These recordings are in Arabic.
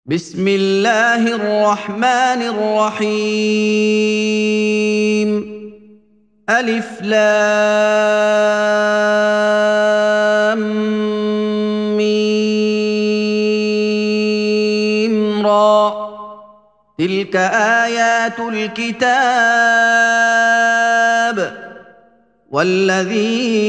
بسم الله الرحمن الرحيم. ألف لام ميم را. تلك آيات الكتاب والذي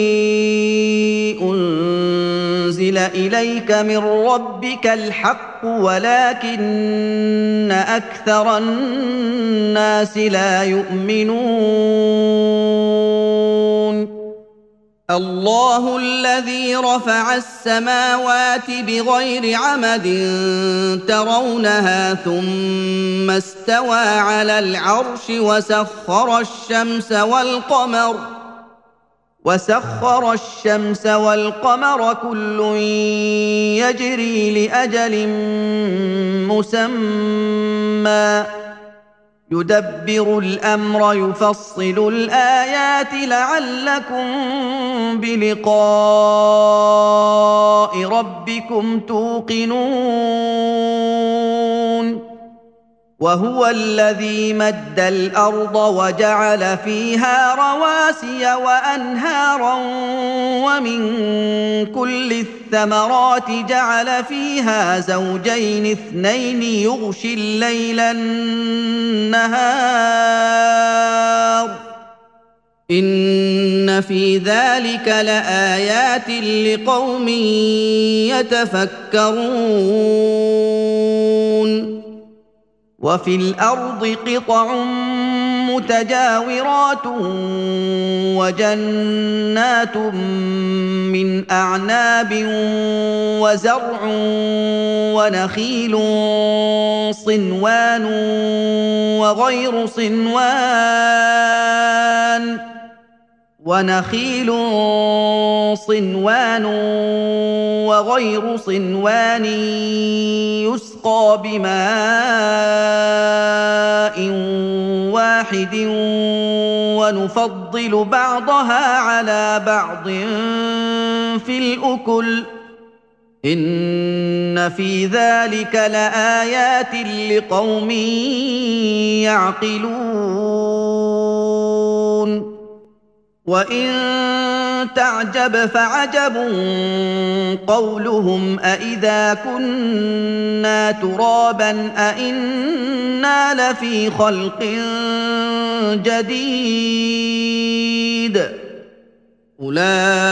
أنزل إليك من ربك الحق ولكن أكثر الناس لا يؤمنون. الله الذي رفع السماوات بغير عمد ترونها ثم استوى على العرش وسخر الشمس والقمر كل يجري لأجل مسمى يدبر الأمر يفصل الآيات لعلكم بلقاء ربكم توقنون. وهو الذي مد الأرض وجعل فيها رواسي وأنهارا ومن كل الثمرات جعل فيها زوجين اثنين يغشي الليل النهار إن في ذلك لآيات لقوم يتفكرون. وفي الأرض قطع متجاورات وجنات من أعناب وزرع ونخيل صنوان وغير صنوان يسقى بماء واحد ونفضل بعضها على بعض في الأكل إن في ذلك لآيات لقوم يعقلون. وإن تعجب فعجب قولهم أإذا كنا ترابا أإنا لفي خلق جديد أولئك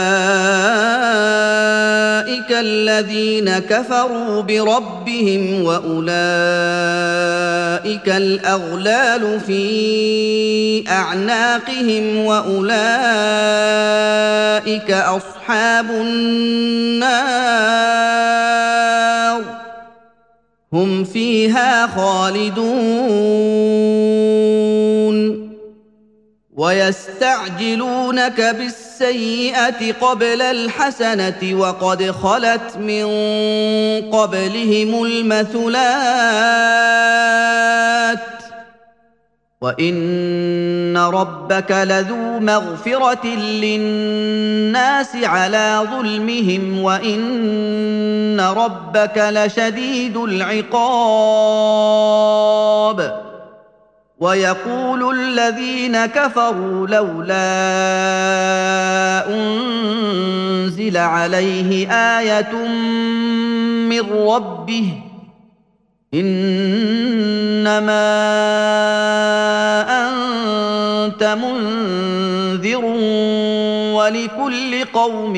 الذين كفروا بربهم وأولئك الأغلال في أعناقهم وأولئك أصحاب النار هم فيها خالدون. ويستعجلونك بالسيئة قبل الحسنة وقد خلت من قبلهم المثلات وإن ربك لذو مغفرة للناس على ظلمهم وإن ربك لشديد العقاب. ويقول الذين كفروا لولا أنزل عليه آية من ربه إنما أنت منذر ولكل قوم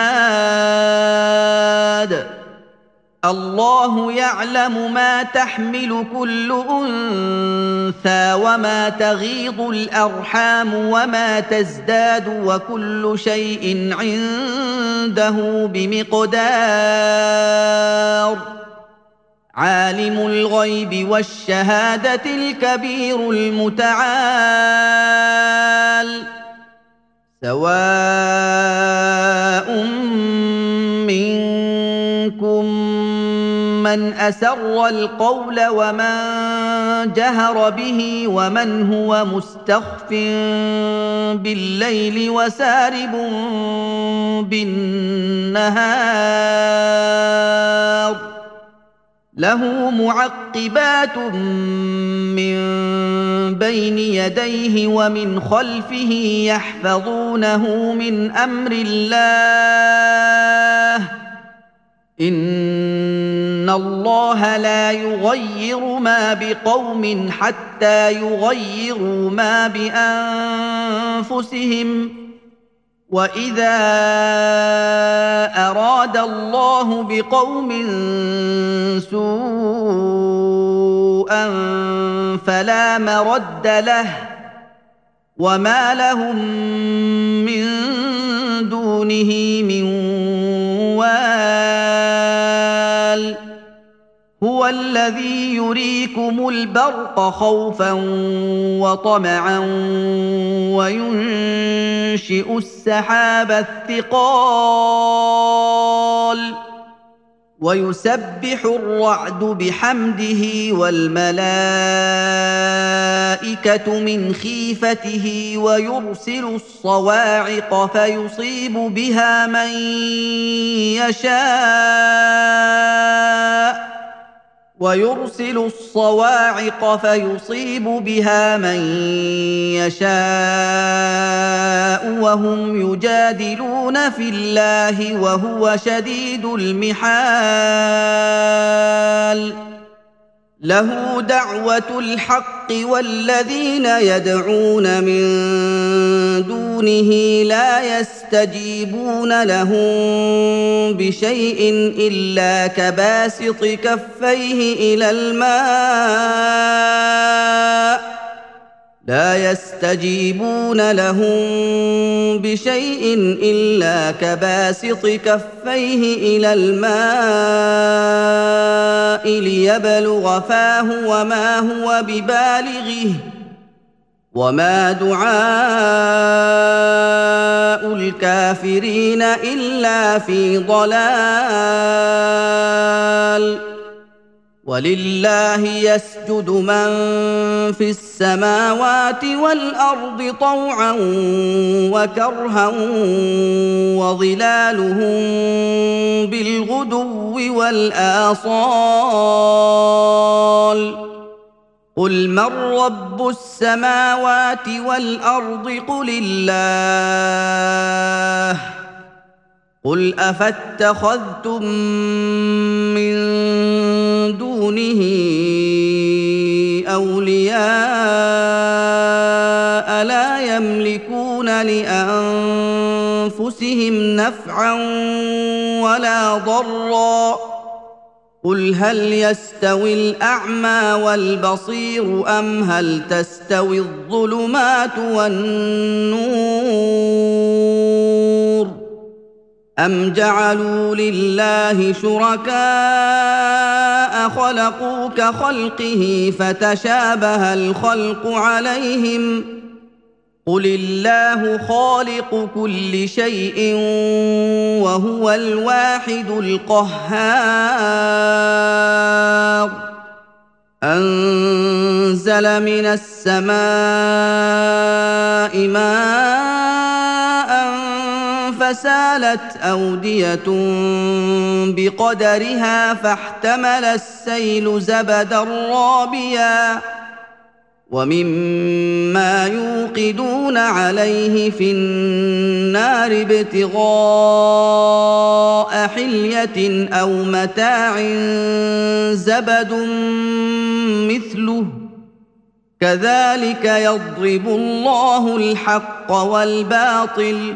هاد الله يعلم ما تحمل كل أنثى وما تغيض الأرحام وما تزداد وكل شيء عنده بمقدار. عالم الغيب والشهادة الكبير المتعال سواء منكم من أسر القول ومن جهر به ومن هو مستخف بالليل وسارب بالنهار له معقبات من بين يديه ومن خلفه يحفظونه من أمر الله إن الله لا يغير ما بقوم حتى يغيروا ما بأنفسهم وإذا أراد الله بقوم سوءا فلا مرد له وما لهم من دونه من وال هو الذي يريكم البرق خوفا وطمعا وينشئ السحاب الثقال ويسبح الرعد بحمده والملائكة من خيفته ويرسل الصواعق فيصيب بها من يشاء وهم يجادلون في الله وهو شديد المحال له دعوة الحق والذين يدعون من دونه لا يستجيبون لهم بشيء إلا كباسط كفيه إلى الماء ليبلغ فاه وما هو ببالغه وما دعاء الكافرين إلا في ضلال ولله يسجد من في السماوات والأرض طوعا وكرها وظلالهم بالغدو والآصال قل من رب السماوات والأرض قل الله قل أفاتخذتم من دونه أولياء لا يملكون لأنفسهم نفعا ولا ضرا قل هل يستوي الأعمى والبصير أم هل تستوي الظلمات والنور أم جعلوا لله شركاء خلقوا كخلقه فتشابه الخلق عليهم قل الله خالق كل شيء وهو الواحد القهار أنزل من السماء ماء فسالت أودية بقدرها فاحتمل السيل زبدا رابيا ومما يوقدون عليه في النار ابتغاء حلية أو متاع زبد مثله كذلك يضرب الله الحق والباطل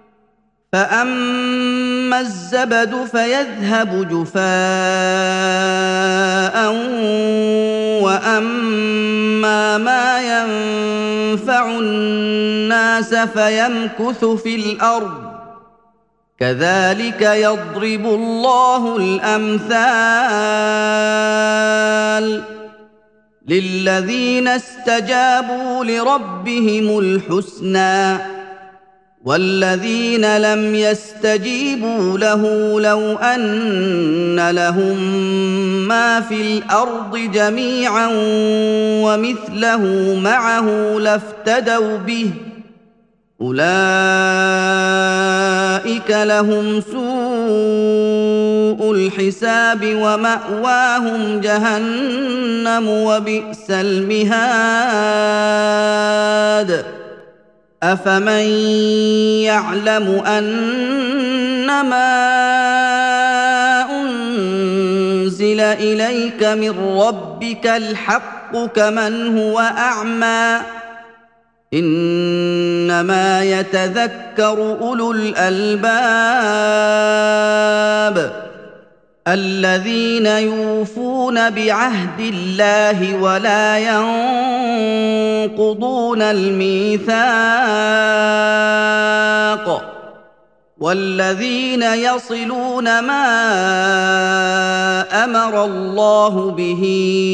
فأما الزبد فيذهب جفاء وأما ما ينفع الناس فيمكث في الأرض كذلك يضرب الله الأمثال للذين استجابوا لربهم الحسنى والذين لم يستجيبوا له لو أن لهم ما في الأرض جميعا ومثله معه لافتدوا به أولئك لهم سوء الحساب ومأواهم جهنم وبئس المهاد أفمن يعلم أنما أنزل إليك من ربك الحق كمن هو أعمى إنما يتذكر أولو الألباب الذين يوفون بعهد الله ولا ينقضون الميثاق والذين يصلون ما أمر الله به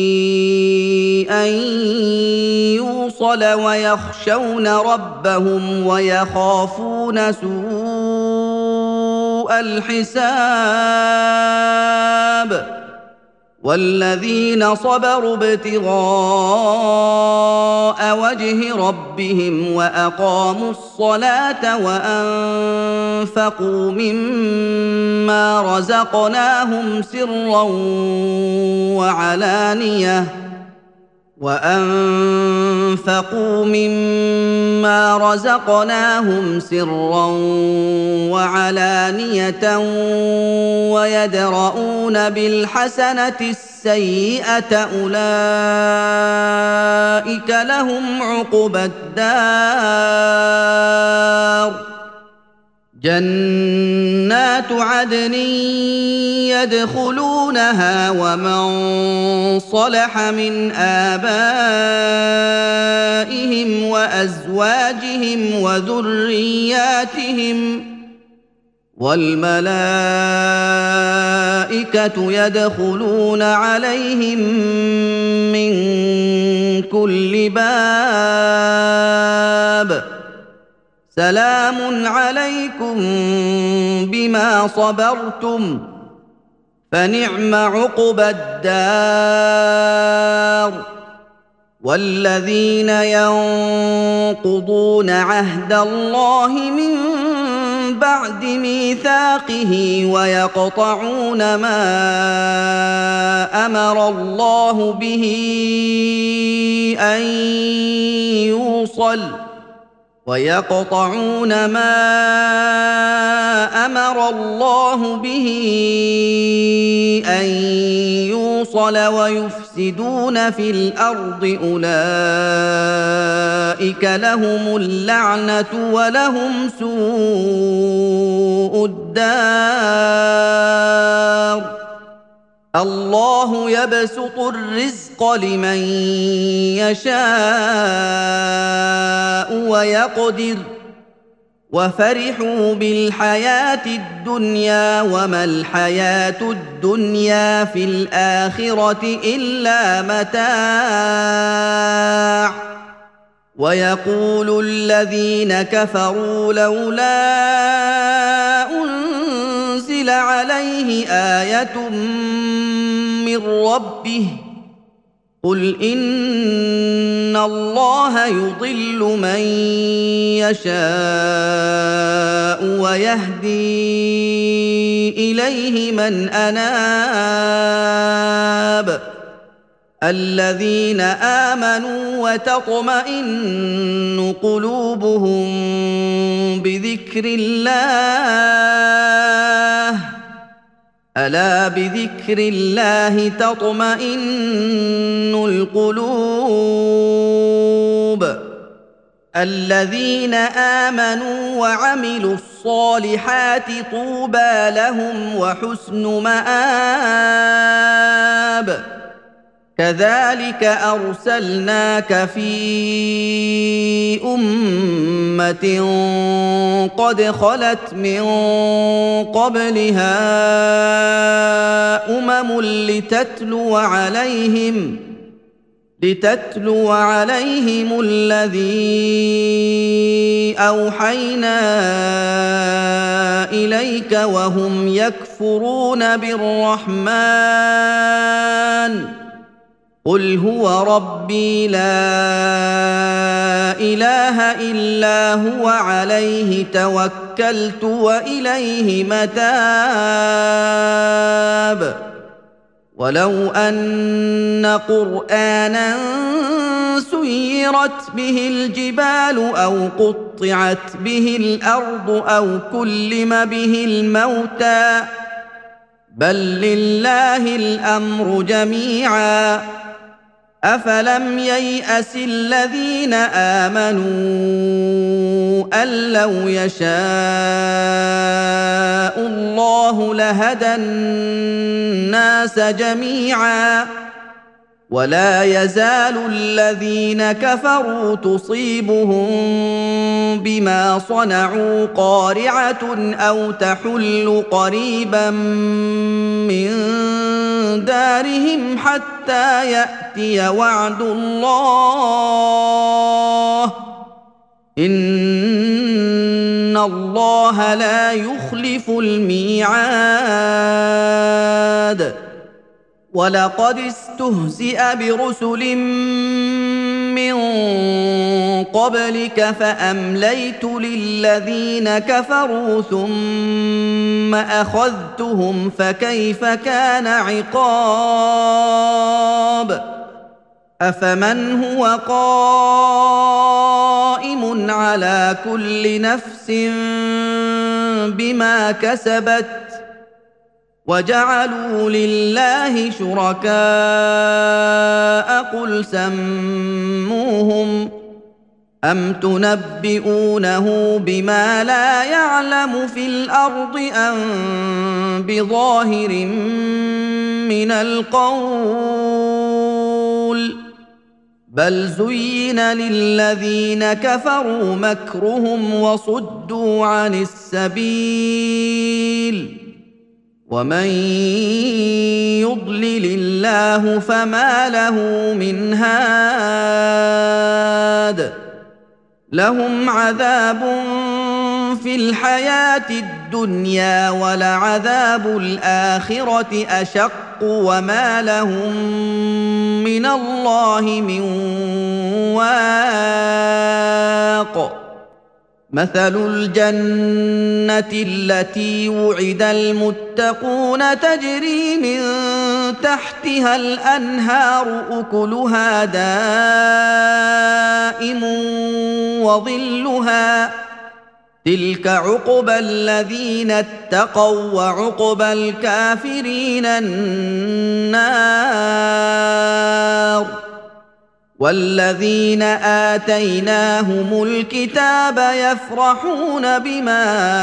أن يوصل ويخشون ربهم ويخافون سوء الحساب والذين صبروا ابتغاء وجه ربهم وأقاموا الصلاة وأنفقوا مما رزقناهم سرا وعلانية ويدرؤون بالحسنة السيئة أولئك لهم عقبى الدار جنات عدن يدخلونها ومن صلح من آبائهم وأزواجهم وذرياتهم والملائكة يدخلون عليهم من كل باب سلام عليكم بما صبرتم فنعم عقبى الدار والذين ينقضون عهد الله من بعد ميثاقه ويقطعون ما أمر الله به أن يوصل ويفسدون في الأرض أولئك لهم اللعنة ولهم سوء الدار الله يبسط الرزق لمن يشاء ويقدر وفرحوا بالحياة الدنيا وما الحياة الدنيا في الآخرة إلا متاع ويقول الذين كفروا لولا أنزل عليه آية من ربه قل إن الله يضل من يشاء ويهدي إليه من أناب الذين آمنوا وتطمئن قلوبهم بذكر الله ألا بذكر الله تطمئن القلوب الذين آمنوا وعملوا الصالحات طوبى لهم وحسن مآب كذلك أرسلناك في أمة قد خلت من قبلها لتتلو عليهم الذي أوحينا إليك وهم يكفرون بالرحمن قل هو ربي لا اله الا هو عليه توكلت واليه متاب ولو ان قرانا سيرت به الجبال او قطعت به الارض او كلم به الموتى بل لله الامر جميعا افلم ييأس الذين امنوا ان لو يشاء الله لهدى الناس جميعا ولا يزال الذين كفروا تصيبهم بما صنعوا قارعة أو تحل قريبا من دارهم حتى يأتي وعد الله إن الله لا يخلف الميعاد ولقد استهزئ برسل من قبلك فأمليت للذين كفروا ثم أخذتهم فكيف كان عقاب أفمن هو قائم على كل نفس بما كسبت وجعلوا لله شركاء قل سموهم أم تنبئونه بما لا يعلم في الأرض أم بظاهر من القول بل زين للذين كفروا مكرهم وصدوا عن السبيل ومن يضلل الله فما له من هاد لهم عذاب في الحياة الدنيا ولعذاب الآخرة أشق وما لهم من الله من واق مثل الجنة التي وعد المتقون تجري من تحتها الأنهار أكلها دائم وظلها تلك عقبى الذين اتقوا وعقبى الكافرين النار والذين آتيناهم الكتاب يفرحون بما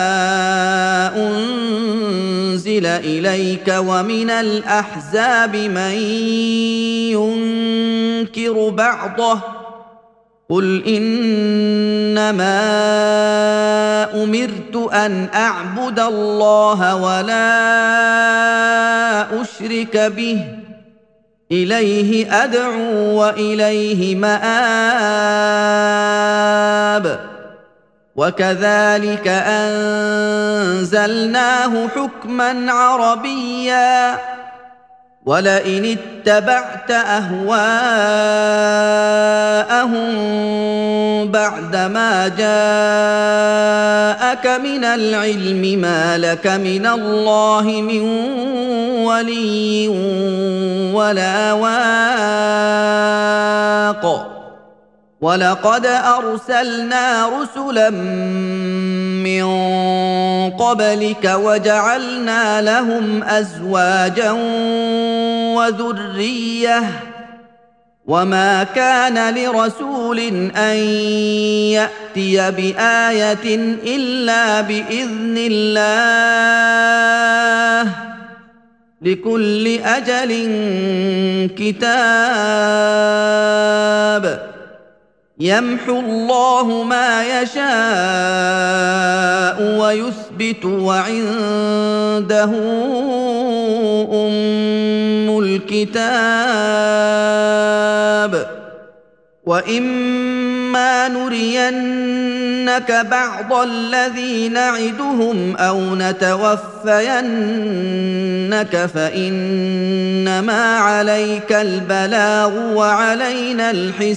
أنزل إليك ومن الأحزاب من ينكر بعضه قل إنما أمرت أن أعبد الله ولا أشرك به إليه أدعو وإليه مآب وكذلك أنزلناه حكما عربيا ولئن اتبعت أهواءهم بعدما جاءك من العلم ما لك من الله من ولي ولا واق ولقد أرسلنا رسلا من قبلك وجعلنا لهم أزواجا وذرية وما كان لرسول أن يأتي بآية إلا بإذن الله لكل أجل كتاب يمحو الله ما يشاء ويثبت وعنده أم الكتاب وإما إِمَّا نُرِيَنَّكَ بَعْضَ الَّذِي نَعِدُهُمْ أَوْ نَتَوَفَّيَنَّكَ فَإِنَّمَا عَلَيْكَ الْبَلَاغُ وَعَلَيْنَا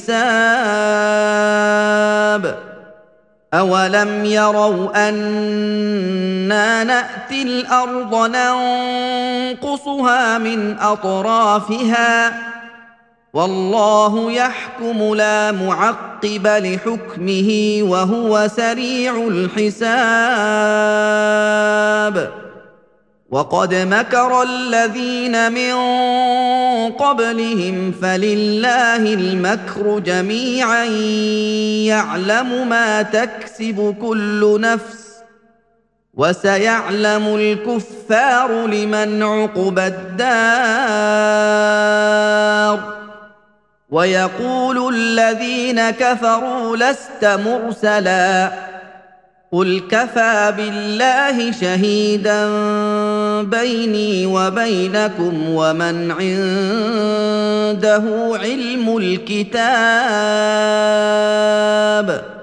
الْحِسَابُ أَوَلَمْ يَرَوْا أَنَّا نَأْتِي الْأَرْضَ نَنقُصُهَا مِنْ أَطْرَافِهَا ۚ وَاللَّهُ يَحْكُمُ لَا مُعَقِّبَ لِحُكْمِهِ وَهُوَ سَرِيعُ الْحِسَابِ وَقَدْ مَكَرَ الَّذِينَ مِن قَبْلِهِمْ فَلِلَّهِ الْمَكْرُ جَمِيعًا يَعْلَمُ مَا تَكْسِبُ كُلُّ نَفْسٍ ۗ وَسَيَعْلَمُ الْكُفَّارُ لِمَنْ عُقْبَى الدَّارِ وَيَقُولُ الَّذِينَ كَفَرُوا لَسْتَ مُرْسَلًا ۚ قُلْ كَفَىٰ بِاللَّهِ شَهِيدًا بَيْنِي وَبَيْنَكُمْ وَمَنْ عِندَهُ عِلْمُ الْكِتَابِ